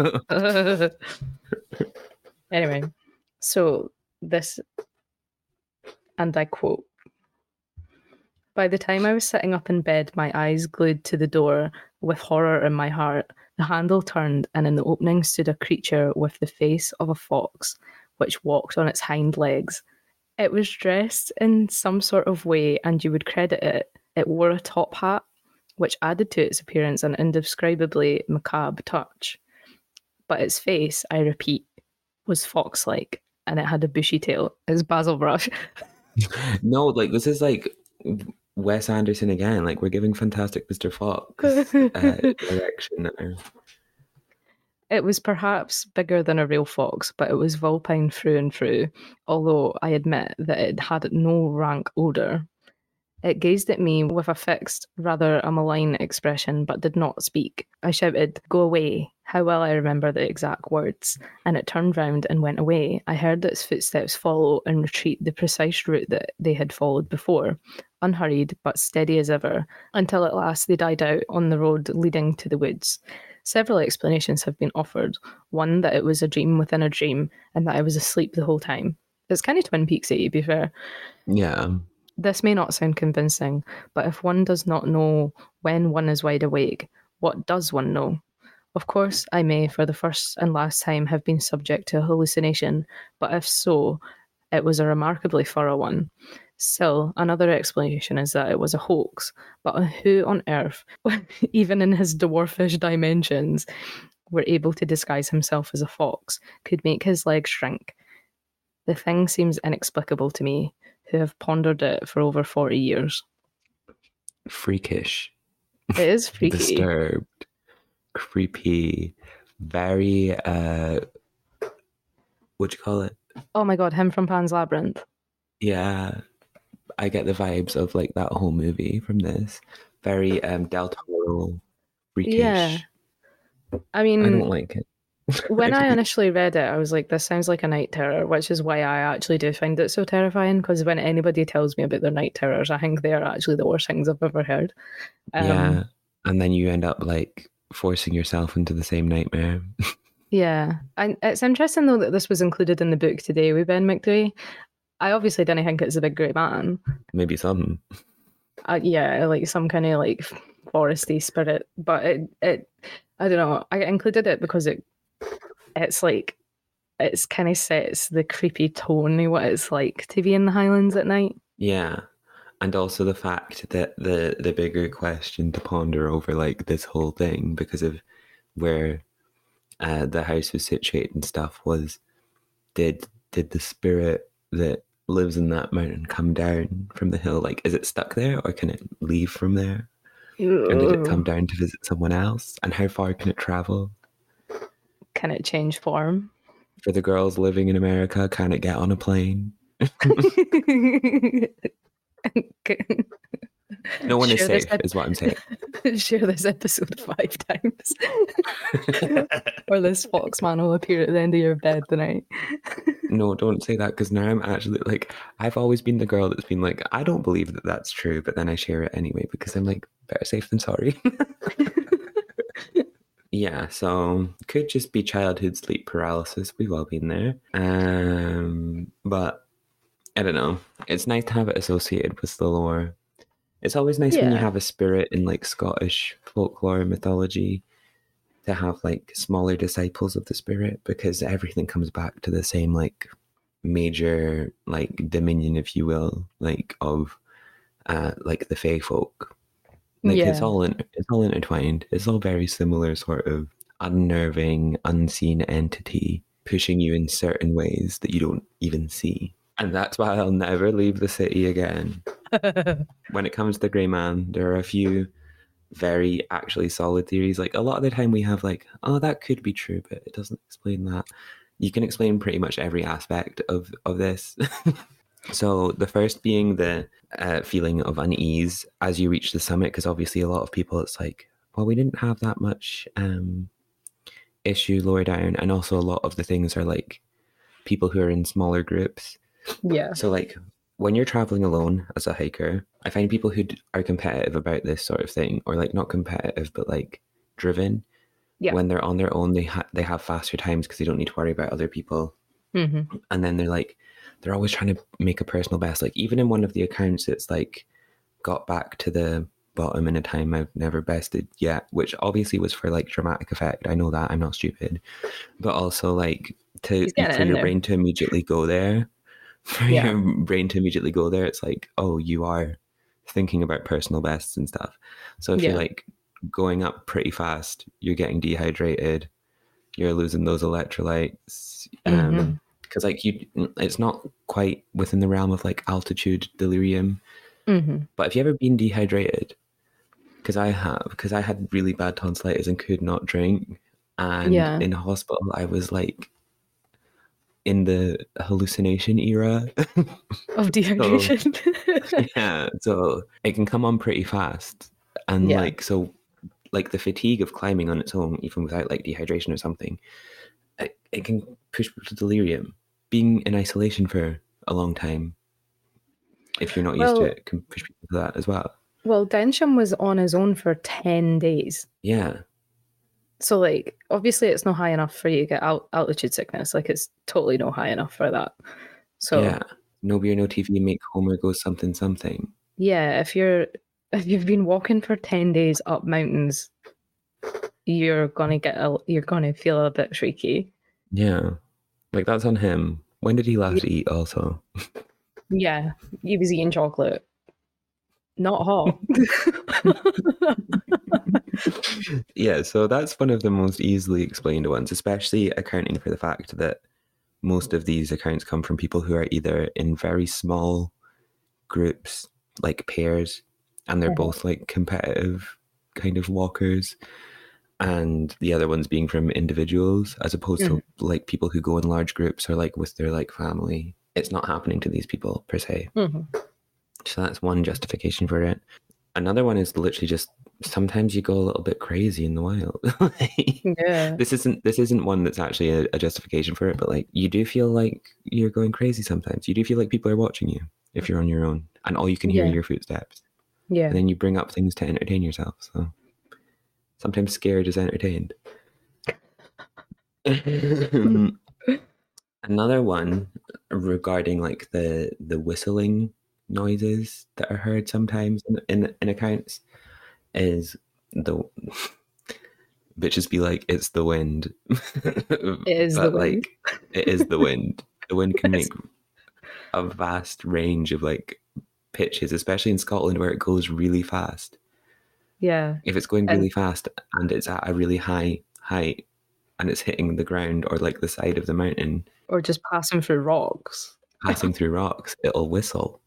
Anyway, so this, and I quote, "By the time I was sitting up in bed, my eyes glued to the door with horror in my heart, the handle turned, and in the opening stood a creature with the face of a fox, which walked on its hind legs. It was dressed in some sort of way, and you would credit it. It wore a top hat, which added to its appearance an indescribably macabre touch. But its face, I repeat, was fox-like, and it had a bushy tail." It's Basil Brush. No, like this is like Wes Anderson again. Like we're giving Fantastic Mister Fox uh, direction now. It was perhaps bigger than a real fox, but it was vulpine through and through, although I admit that it had no rank odour. It gazed at me with a fixed, rather a malign expression, but did not speak. I shouted, "Go away." How well I remember the exact words. And it turned round and went away. I heard its footsteps follow and retreat the precise route that they had followed before. unhurried but steady as ever, until at last they died out on the road leading to the woods. Several explanations have been offered. One, that it was a dream within a dream, and that I was asleep the whole time. It's kind of Twin Peaksy, to be fair. Yeah. This may not sound convincing, but if one does not know when one is wide awake, what does one know? Of course, I may, for the first and last time, have been subject to a hallucination, but if so, it was a remarkably thorough one. Still, another explanation is that it was a hoax, but who on earth, even in his dwarfish dimensions, were able to disguise himself as a fox, could make his legs shrink? The thing seems inexplicable to me, who have pondered it for over forty years. Freakish. It is freaky. Disturbed. Creepy. Very, uh, what'd you call it? Oh my god, him from Pan's Labyrinth. Yeah. I get the vibes of like that whole movie from this. Very um, Del Toro, freakish. Yeah. I mean, I don't like it. When I initially read it, I was like, this sounds like a night terror, which is why I actually do find it so terrifying, because when anybody tells me about their night terrors, I think they are actually the worst things I've ever heard. Um, yeah. And then you end up like forcing yourself into the same nightmare. Yeah. And it's interesting though that this was included in the book today with Ben McDuy. I obviously didn't think it's a big great man. Maybe some. Uh, yeah, like some kind of like foresty spirit. But it, it, I don't know. I included it because it, it's like, it's kind of sets the creepy tone of what it's like to be in the Highlands at night. Yeah. And also the fact that the, the bigger question to ponder over like this whole thing, because of where uh, the house was situated and stuff, was did did the spirit that lives in that mountain come down from the hill? Like, is it stuck there, or can it leave from there? Ew. And did it come down to visit someone else? And how far can it travel? Can it change form? For the girls living in America, can it get on a plane? No one is Share this safe, ep- is what I'm saying. Share this episode five times. Or this foxman will appear at the end of your bed tonight. No, don't say that, because now I'm actually like, I've always been the girl that's been like, I don't believe that that's true, but then I share it anyway because I'm like, better safe than sorry. Yeah, so could just be childhood sleep paralysis. We've all been there. Um, but I don't know. It's nice to have it associated with the lore. It's always nice when you Yeah. have a spirit in like Scottish folklore and mythology to have like smaller disciples of the spirit, because everything comes back to the same like major like dominion, if you will, like of uh like the Fae folk. Like it's Yeah. all in, it's all intertwined. It's all very similar, sort of unnerving, unseen entity pushing you in certain ways that you don't even see. And that's why I'll never leave the city again. When it comes to the Grey Man, there are a few very actually solid theories. Like a lot of the time we have like, oh, that could be true, but it doesn't explain that. You can explain pretty much every aspect of, of this. So the first being the uh, feeling of unease as you reach the summit, because obviously a lot of people, it's like, well, we didn't have that much um, issue lower down. And also a lot of the things are like people who are in smaller groups. Yeah. So like when you're traveling alone as a hiker, I find people who d- are competitive about this sort of thing, or like not competitive, but like driven. Yeah. When they're on their own, they, ha- they have faster times because they don't need to worry about other people. Mm-hmm. And then they're like, they're always trying to make a personal best. Like even in one of the accounts, it's like got back to the bottom in a time I've never bested yet, which obviously was for like dramatic effect. I know that, I'm not stupid, but also like to He's getting it for in your there. brain to immediately go there, for Yeah. your brain to immediately go there. It's like, oh, you are thinking about personal bests and stuff. So if Yeah. you're like going up pretty fast, you're getting dehydrated, you're losing those electrolytes. Um, Mhm. because like you, it's not quite within the realm of like altitude delirium. Mm-hmm. But have you ever been dehydrated? Because I have, because I had really bad tonsillitis and could not drink. And Yeah. in hospital, I was like in the hallucination era. Of dehydration. Yeah, so it can come on pretty fast. And Yeah. like, so like the fatigue of climbing on its own, even without like dehydration or something, it, it can push people to delirium. Being in isolation for a long time, if you're not used Well- to it, it can push people to that as well. Well, Densham was on his own for ten days. Yeah. So, like, obviously it's not high enough for you to get alt- altitude sickness. Like, it's totally not high enough for that. So, Yeah. No beer, no T V, make Homer go something, something. yeah, if you're if you've been walking for ten days up mountains, you're gonna get a, you're gonna feel a bit shrieky. Yeah. Like, that's on him. When did he last eat also? Yeah, he was eating chocolate. Not hot. Yeah, so that's one of the most easily explained ones, especially accounting for the fact that most of these accounts come from people who are either in very small groups, like pairs, and they're Mhm. both like competitive kind of walkers, and the other ones being from individuals as opposed Mhm. to like people who go in large groups or like with their like family. It's not happening to these people per se. Mhm. So that's one justification for it. Another one is literally just sometimes you go a little bit crazy in the wild. Yeah. This isn't this isn't one that's actually a, a justification for it, but like you do feel like you're going crazy sometimes. You do feel like people are watching you if you're on your own, and all you can hear Yeah. are your footsteps. Yeah. And then you bring up things to entertain yourself. So sometimes scared is entertained. Another one regarding like the the whistling noises that are heard sometimes in in, in accounts is the bitches be like, it's the wind. It is But the wind. like it is the wind. The wind can make a vast range of like pitches, especially in Scotland where it goes really fast. Yeah. If it's going And- really fast and it's at a really high height and it's hitting the ground or like the side of the mountain, Or just passing through rocks. passing through rocks, it'll whistle.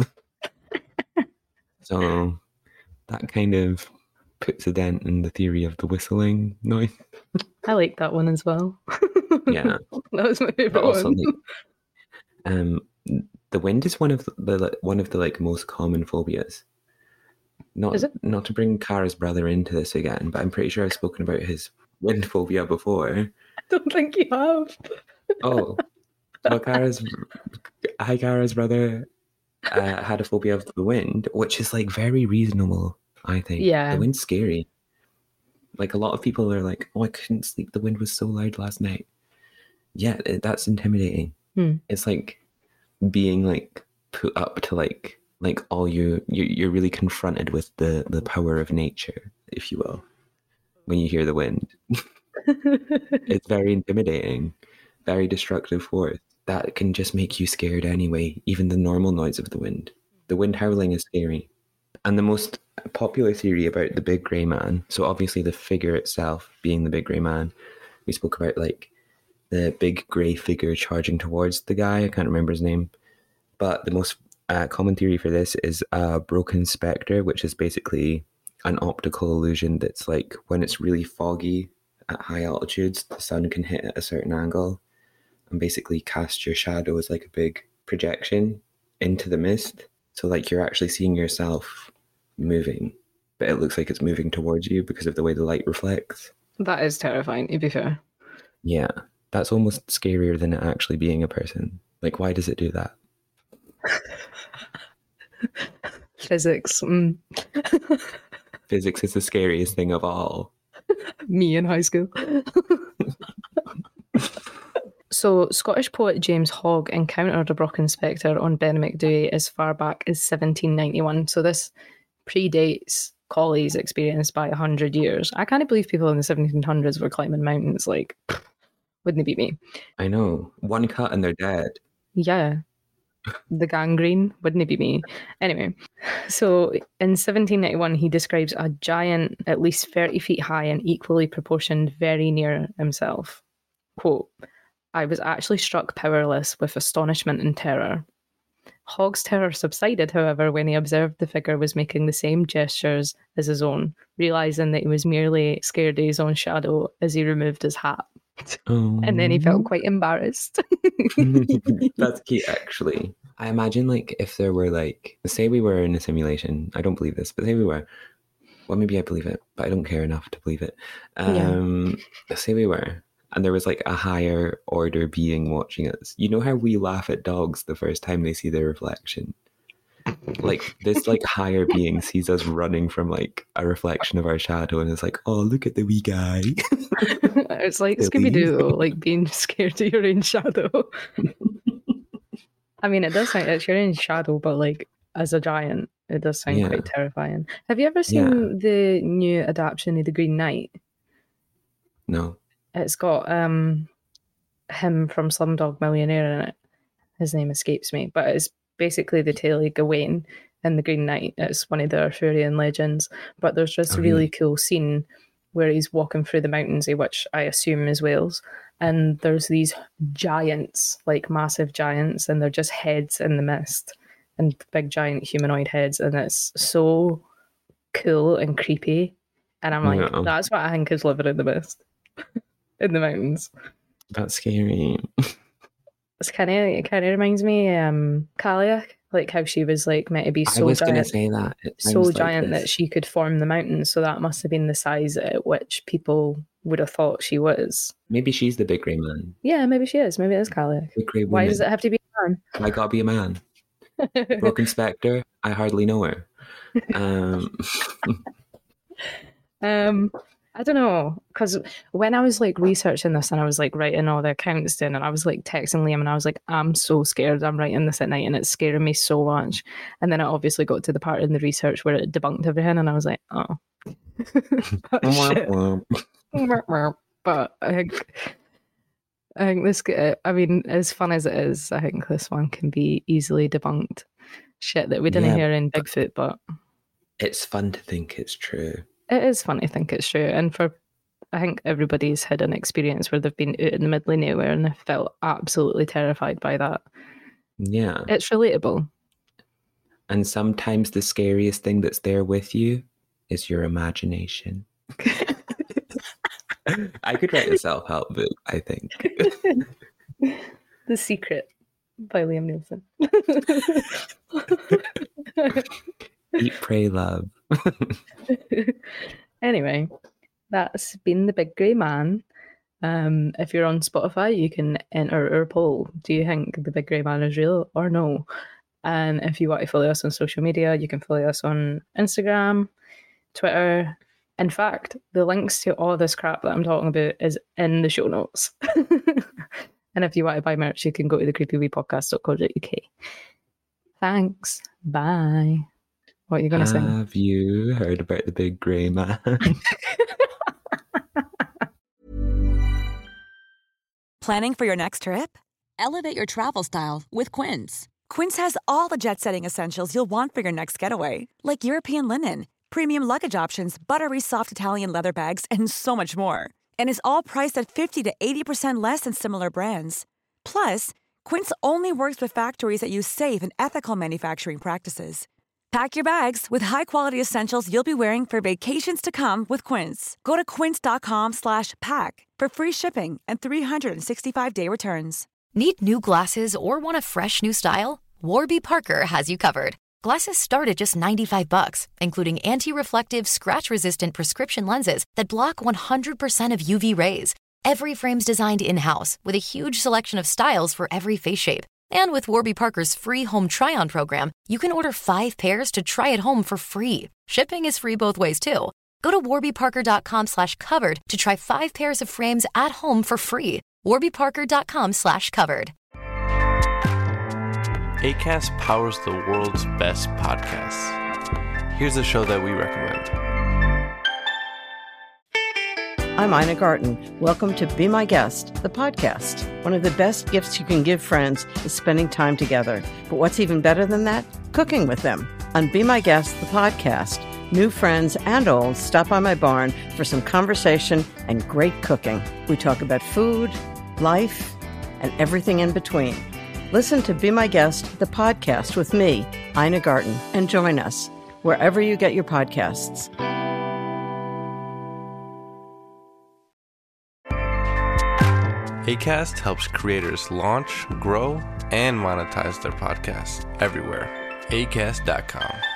So that kind of puts a dent in the theory of the whistling noise. I like that one as well. Yeah. That was my But favorite also, one. like, um, the wind is one of the like, one of the like most common phobias. Not Is it? not to bring Kara's brother into this again, but I'm pretty sure I've spoken about his wind phobia before. I don't think you have. Oh, well, Kara's hi Kara's brother uh, had a phobia of the wind, which is like very reasonable. I think. Yeah. The wind's scary. Like a lot of people are like, "Oh, I couldn't sleep. The wind was so loud last night." Yeah, it, that's intimidating. Hmm. It's like being like put up to like like all you you you're really confronted with the the power of nature, if you will, when you hear the wind. It's very intimidating, very destructive force that can just make you scared anyway. Even the normal noise of the wind, the wind howling is scary. And the most popular theory about the big grey man, so obviously the figure itself being the big grey man, we spoke about like the big grey figure charging towards the guy. I can't remember his name. But the most uh, common theory for this is a broken spectre, which is basically an optical illusion that's like when it's really foggy at high altitudes, the sun can hit at a certain angle and basically cast your shadow as like a big projection into the mist. So like you're actually seeing yourself moving, but it looks like it's moving towards you because of the way the light reflects. That is terrifying, to be fair. Yeah, that's almost scarier than it actually being a person. Like, why does it do that? Physics. Mm. Physics is the scariest thing of all. Me in high school. So, Scottish poet James Hogg encountered a broken spectre on Benamacdui as far back as seventeen ninety-one. So, this predates Colley's experience by one hundred years. I can't believe people in the seventeen hundreds were climbing mountains. Like, wouldn't it be me? I know. One cut and they're dead. Yeah. The gangrene, wouldn't it be me? Anyway, so in seventeen ninety-one, he describes a giant, at least thirty feet high and equally proportioned, very near himself. Quote, I was actually struck powerless with astonishment and terror. Hogg's terror subsided, however, when he observed the figure was making the same gestures as his own, realising that he was merely scared of his own shadow as he removed his hat. Oh. And then he felt quite embarrassed. That's cute, actually. I imagine, like, if there were, like, say we were in a simulation. I don't believe this, but say we were. Well, maybe I believe it, but I don't care enough to believe it. Um, yeah. Say we were, and there was, like, a higher order being watching us. You know how we laugh at dogs the first time they see their reflection? like this like higher being sees us running from like a reflection of our shadow and is like, oh, look at the wee guy. It's like Scooby-Doo, like being scared of your own shadow. I mean, it does sound, it's your own shadow, but like as a giant, it does sound Yeah. quite terrifying. Have you ever seen Yeah. the new adaptation of The Green Knight? No. It's got um him from Slumdog Millionaire in it. His name escapes me, but it's basically the tale of Gawain in The Green Knight. It's one of the Arthurian legends, but there's this Oh, really really? cool scene where he's walking through the mountains, eh, which I assume is Wales, and there's these giants, like massive giants, and they're just heads in the mist, and big giant humanoid heads, and it's so cool and creepy. And I'm like, Yeah. that's what I think is living in the mist, in the mountains. That's scary. It's kind of, it kind of reminds me, um, Kalia, like how she was like meant to be so I was going to giant, say that. It so sounds like giant that this. she could form the mountains. So that must have been the size at which people would have thought she was. Maybe she's the big grey man. Yeah, maybe she is. Maybe it is Kalia. Big grey Why woman. does it have to be a man? I gotta be a man. Broken Spectre, I hardly know her. Um, Um, I don't know, because when I was like researching this and I was like writing all the accounts down, and I was like texting Liam and I was like, I'm so scared. I'm writing this at night and it's scaring me so much. And then it obviously got to the part in the research where it debunked everything, and I was like, oh, shit. But I think, I think this. I mean, as fun as it is, I think this one can be easily debunked. Shit that we didn't Yeah, hear in Bigfoot, but it's fun to think it's true. it is fun to think it's true. And for, I think everybody's had an experience where they've been out in the middle of nowhere and they felt absolutely terrified by that. Yeah. It's relatable. And sometimes the scariest thing that's there with you is your imagination. I could write a self-help book, I think. The Secret by Liam Neeson. Eat, pray, love. Anyway, that's been The Big Grey Man. Um, if you're on Spotify, you can enter our poll. Do you think The Big Grey Man is real or no? And if you want to follow us on social media, you can follow us on Instagram, Twitter. In fact, the links to all this crap that I'm talking about is in the show notes. And if you want to buy merch, you can go to the creepy wee podcast dot co dot uk. Thanks. Bye. What are you going to say? Have you heard about the big grey man? Planning for your next trip? Elevate your travel style with Quince. Quince has all the jet-setting essentials you'll want for your next getaway, like European linen, premium luggage options, buttery soft Italian leather bags, and so much more. And is all priced at fifty to eighty percent less than similar brands. Plus, Quince only works with factories that use safe and ethical manufacturing practices. Pack your bags with high-quality essentials you'll be wearing for vacations to come with Quince. Go to quince.com slash pack for free shipping and three sixty-five day returns. Need new glasses or want a fresh new style? Warby Parker has you covered. Glasses start at just ninety-five bucks, including anti-reflective, scratch-resistant prescription lenses that block one hundred percent of U V rays. Every frame's designed in-house with a huge selection of styles for every face shape. And with Warby Parker's free home try-on program, you can order five pairs to try at home for free. Shipping is free both ways, too. Go to warbyparker.com slash covered to try five pairs of frames at home for free. warbyparker.com slash covered. Acast powers the world's best podcasts. Here's a show that we recommend. I'm Ina Garten. Welcome to Be My Guest, the podcast. One of the best gifts you can give friends is spending time together. But what's even better than that? Cooking with them. On Be My Guest, the podcast, new friends and old stop by my barn for some conversation and great cooking. We talk about food, life, and everything in between. Listen to Be My Guest, the podcast with me, Ina Garten, and join us wherever you get your podcasts. Acast helps creators launch, grow, and monetize their podcasts everywhere. acast dot com.